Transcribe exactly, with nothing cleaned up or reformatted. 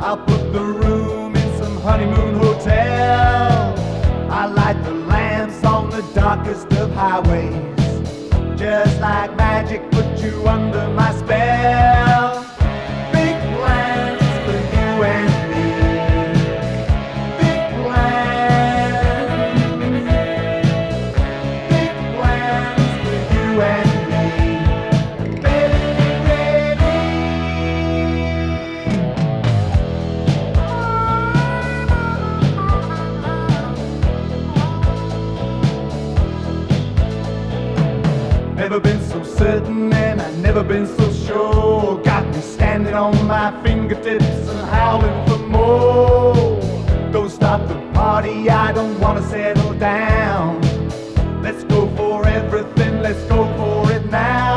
I'll put the room in some honeymoon hotel. I light the lamps on the darkest of highways. Just like magic, put you under my spell. Big plans for you and me. Big plans. Big plans for you and me. Baby, baby. Never been so certain and I've never been so sure. Got me standing on my fingertips and howling for more. Don't stop the party, I don't wanna settle down. Let's go for everything, let's go for it now.